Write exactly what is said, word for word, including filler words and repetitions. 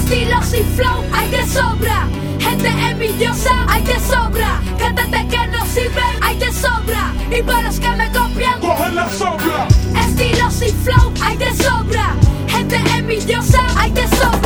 Estilos y flow hay de sobra. Gente envidiosa hay de sobra. Cántate que no sirven hay de sobra. Y para los que me copian, cogen la sobra. Estilos y flow hay de sobra. Gente envidiosa hay de sobra.